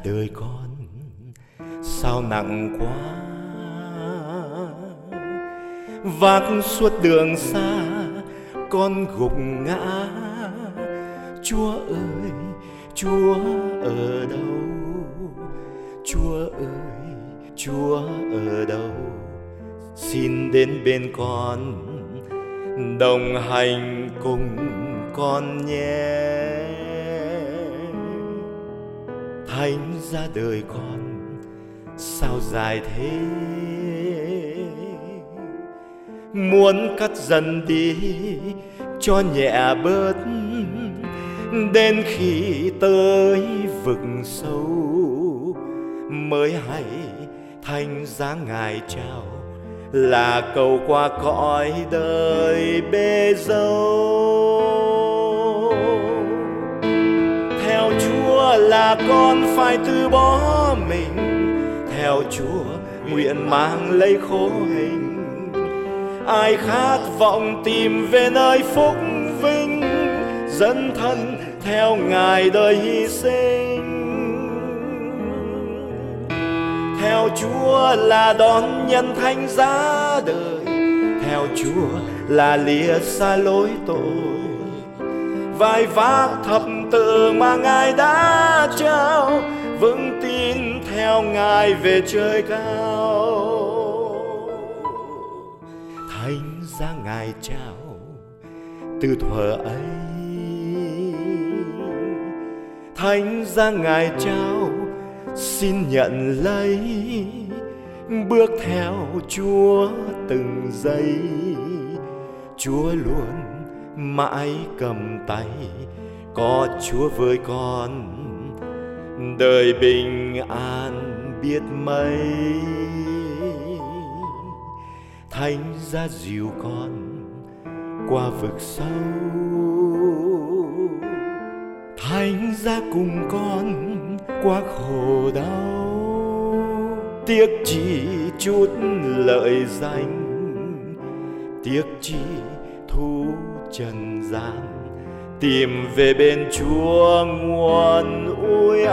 đời con sao nặng quá, vác suốt đường xa con gục ngã. Chúa ơi, Chúa ở đâu? Chúa ơi, Chúa ở đâu? Xin đến bên con, đồng hành cùng con nhé. Thánh giá đời con sao dài thế, muốn cắt dần đi cho nhẹ bớt, đến khi tới vực sâu mới hay thánh giá Ngài trao là cầu qua cõi đời bê dâu. Theo Chúa là con phải từ bỏ mình, theo Chúa nguyện mang lấy khổ hình. Ai khát vọng tìm về nơi phúc vinh, dấn thân theo Ngài đời hy sinh. Theo Chúa là đón nhận thánh giá đời, theo Chúa là lìa xa lối tội. Vai vác thập tự mà Ngài đã trao, vững tin theo Ngài về trời cao. Thánh giá Ngài trao từ thuở ấy, thánh giá Ngài trao xin nhận lấy, bước theo Chúa từng giây. Chúa luôn mãi cầm tay, có Chúa với con, đời bình an biết mấy. Thánh giá dìu con qua vực sâu, thánh giá cùng con qua khổ đau. Tiếc chỉ chút lợi danh, tiếc chỉ thú trần gian, tìm về bên Chúa nguồn ôi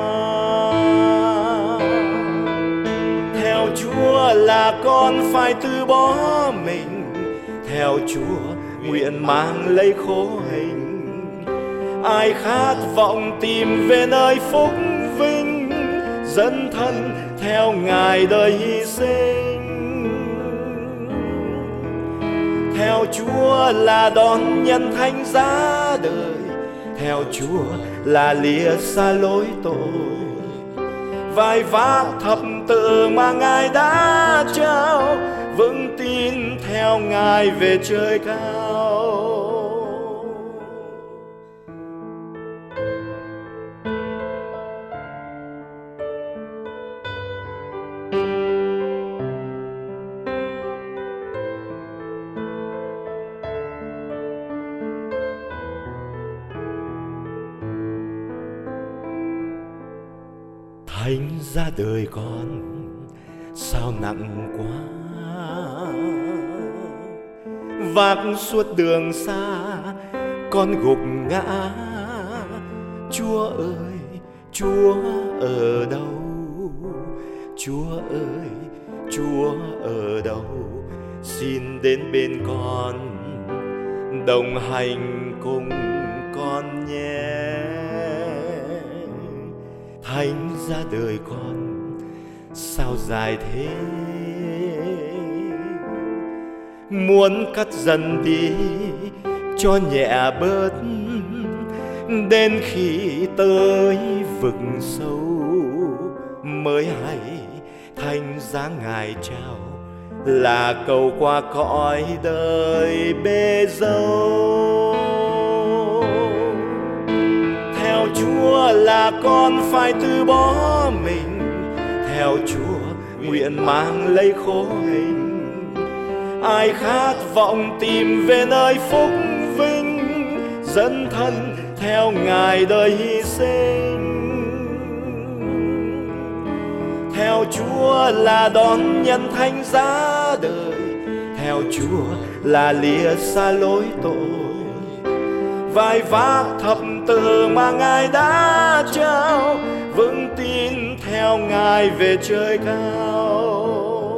an. Theo Chúa là con phải từ bỏ mình, theo Chúa nguyện mang lấy khổ hình. Ai khát vọng tìm về nơi phúc vinh, dấn thân theo Ngài đời hy sinh. Theo Chúa là đón nhận thánh giá đời, theo Chúa là lìa xa lối tội. Vai vác thập tự mà Ngài đã trao, vững tin theo Ngài về trời cao. Thánh giá đời con sao nặng quá, vác suốt đường xa con gục ngã. Chúa ơi, Chúa ở đâu? Chúa ơi, Chúa ở đâu? Xin đến bên con, đồng hành cùng con nhé. Thánh giá đời con sao dài thế, muốn cắt dần đi cho nhẹ bớt, đến khi tới vực sâu mới hay thánh giá Ngài trao là cầu qua cõi đời bê dâu. Theo Chúa là con phải từ bỏ mình, theo Chúa nguyện mang lấy khổ hình. Ai khát vọng tìm về nơi phúc vinh, dấn thân theo Ngài đời hy sinh. Theo Chúa là đón nhận thánh giá đời, theo Chúa là lìa xa lối tội. vài vác thập tự mà Ngài đã trao, vững tin theo Ngài về trời cao.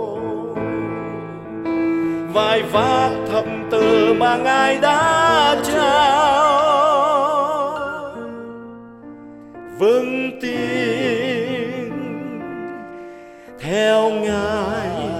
Vài vác thập tự mà Ngài đã trao, vững tin theo Ngài